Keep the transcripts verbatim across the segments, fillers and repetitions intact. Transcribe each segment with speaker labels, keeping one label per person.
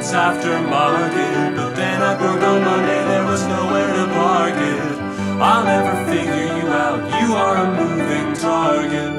Speaker 1: rockets aftermarket. But then I broke on Monday, there was nowhere to park it. I'll never figure you out, you are a moving target.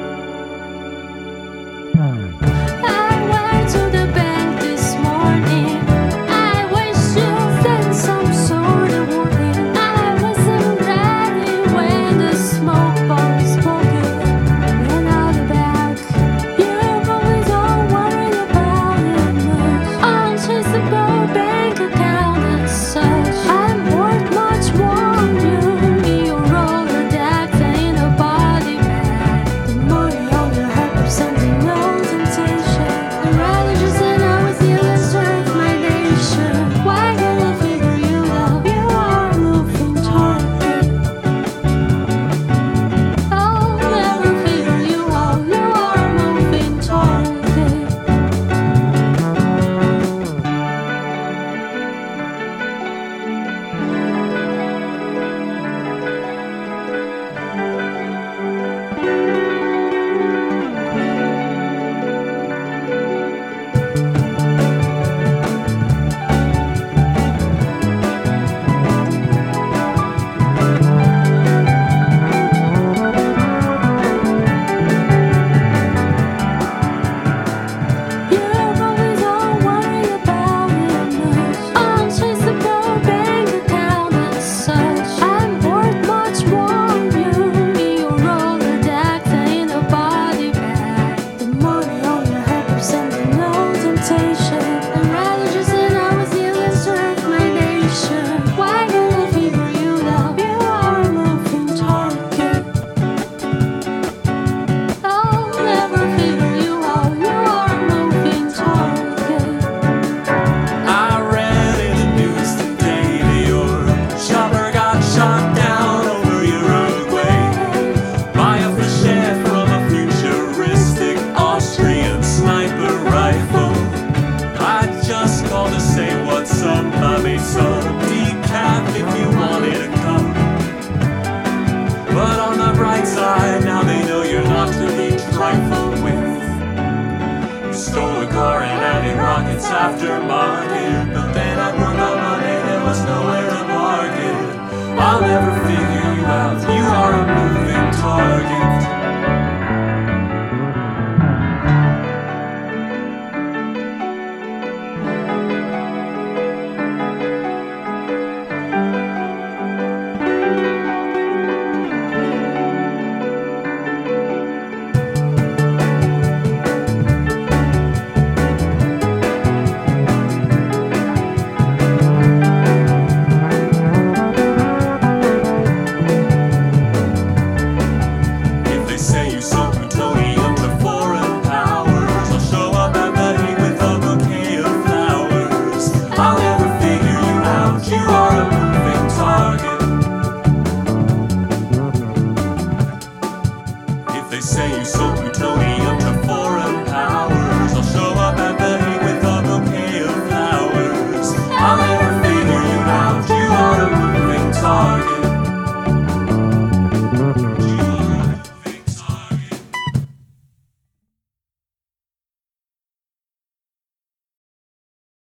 Speaker 1: Now they know you're not to be trifled with. You stole a car and added rockets aftermarket. But then I broke on Monday, there was nowhere to park it. I'll never figure you out, you are a moving target. Say you so